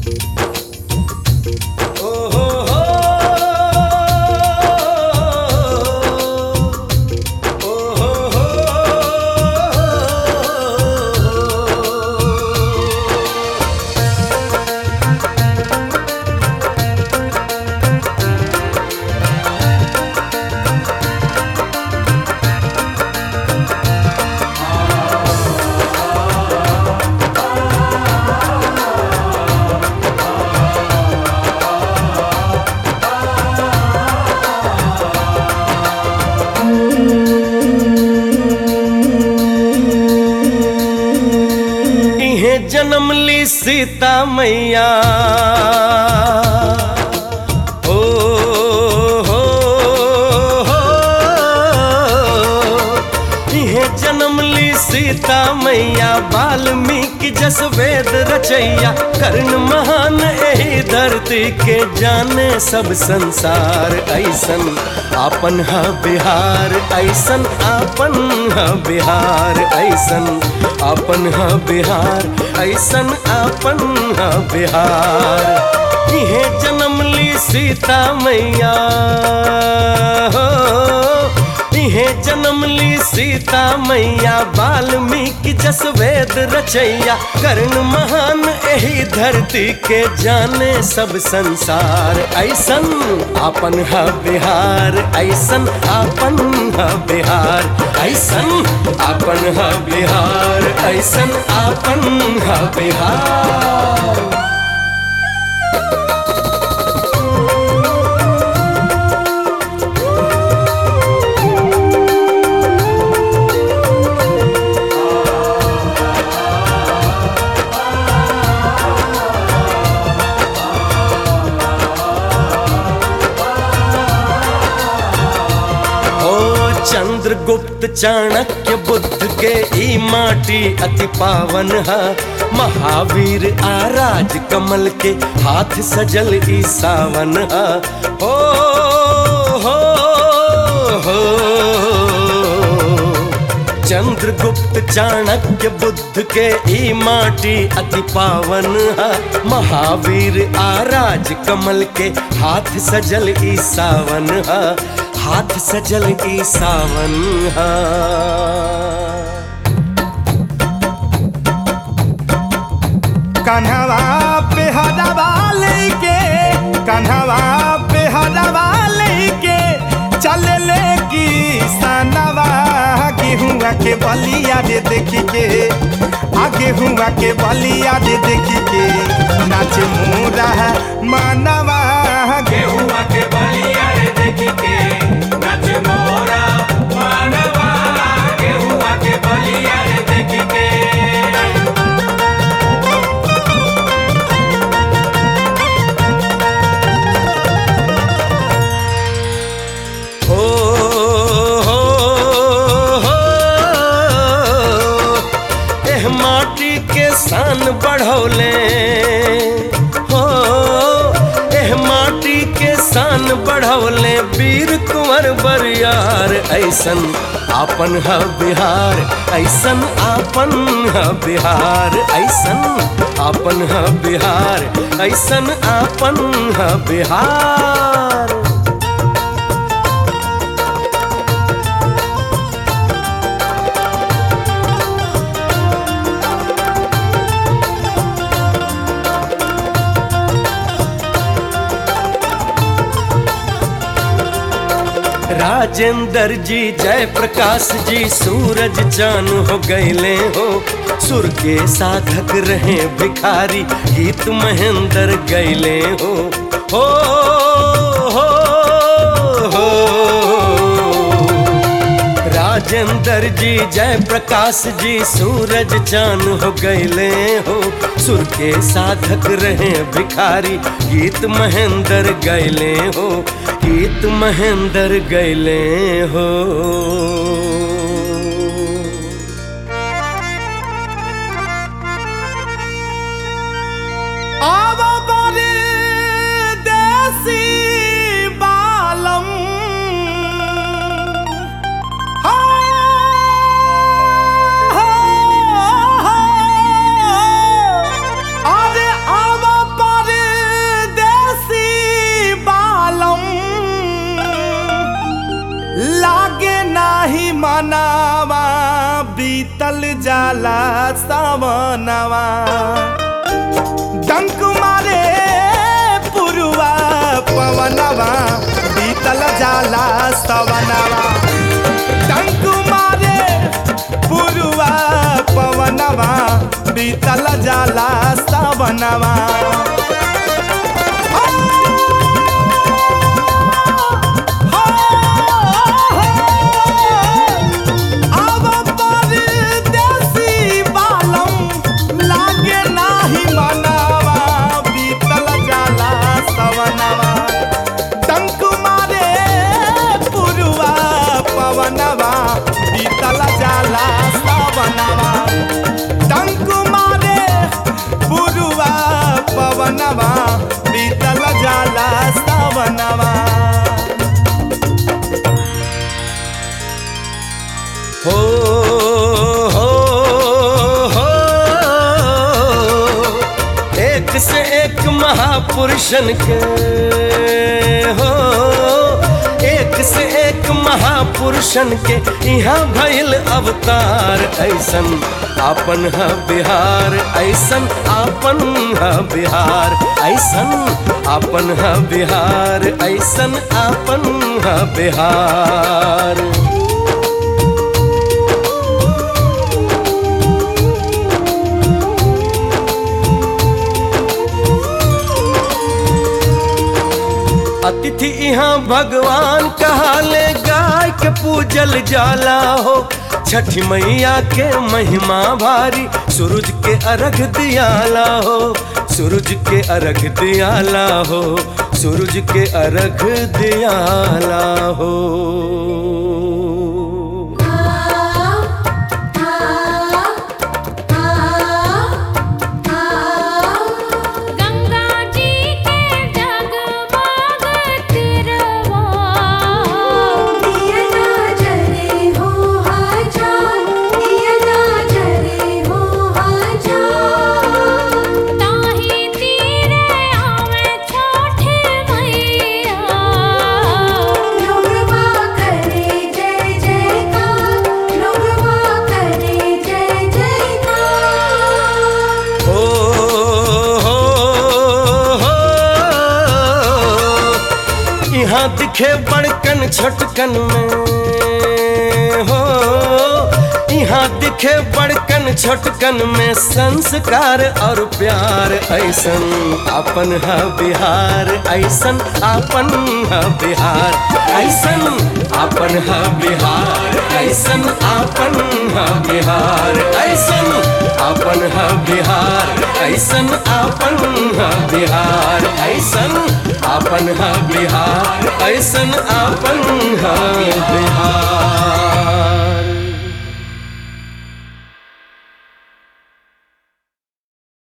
जन्म ली सीता मैया हो, इहे जन्म ली सीता मैया वाल्मीकि जस वेद रचैया कर्ण महान एही धरती के जाने सब संसार ऐसन आपन है बिहार ऐसन आपन है बिहार ऐसन आपन है बिहार ऐसन आपन है बिहार इहे जन्म ली सीता मैया हो, इहे जन्म ली सीता मैया वाल्मीकि जस वेद रचैया कर्ण महान एही धरती के जाने सब संसार ऐसन आपन है बिहार ऐसन आपन है बिहार ऐसन आपन है बिहार ऐसन आपन है बिहार। चंद्रगुप्त चाणक्य बुद्ध के ई माटी अति पावन है महावीर आराज कमल के हाथ सजल ई सावन है हो, हो। चंद्रगुप्त चाणक्य बुद्ध के ई माटी अति पावन है महावीर आराज कमल के हाथ सजल ई सावन है हाथ सजल ई सावन है। कन्हवा पे हरवा लेके कन्हवा पे हरवा लेके चल ले की सनवा गेहुआ के बलिया रे देखी के आगे हुआ के बलिया रे देखी के नाच मोरा मानवा गेहुआ के बलिया रे देखी के नाच मोरा मानवा गेहुआ के बलिया रे देखी के। माटी के शान बढ़ौले हो, एह माटी के शान बढ़ौले वीर कुंवर बरियार ऐसन आपन है बिहार ऐसन आपन है बिहार ऐसन आपन है बिहार ऐसन आपन है बिहार। राजेंद्र जी जय प्रकाश जी सूरज चान हो गईले हो सुर के साधक रहे भिखारी गीत महेंद्र गईले हो, हो, हो। राजेंद्र जी जय प्रकाश जी सूरज चान हो गईले हो सुर के साधक रहे भिखारी गीत महेंद्र गईले हो गीत महेंद्र गईले हो। अरे आवा बीतल जाला सावनवा डंक मारे पुरवा पवनवा बीतल जाला सावनवा डंक मारे पुरवा पवनवा बीतल जाला सावनवा बीतल जाला सावनवा डंक मारे पुरवा पवनवा बीतल जाला सावनवा हो हो एक से एक महापुरुषन के हो एक से एक महापुरुषन के यहाँ भइल अवतार ऐसन आपन है बिहार ऐसन आपन है बिहार ऐसन आपन है बिहार ऐसन आपन है बिहार अतिथि यहाँ भगवान कहाले गाय के पूजल जाला हो छठी मैया के महिमा भारी सूरज के अर्घ दियाला हो सूरज के अर्घ दियाला हो सूरज के अर्घ दियाला हो यहाँ दिखे बड़कन छोटकन में हो यहाँ दिखे बड़कन छोटकन में संस्कार और प्यार ऐसन आपन है बिहार ऐसन आपन है बिहार ऐसन आपन है बिहार ऐसन आपन है बिहार ऐसन आपन है बिहार ऐसन आपन है बिहार ऐसन आपन है बिहार ऐसन आपन है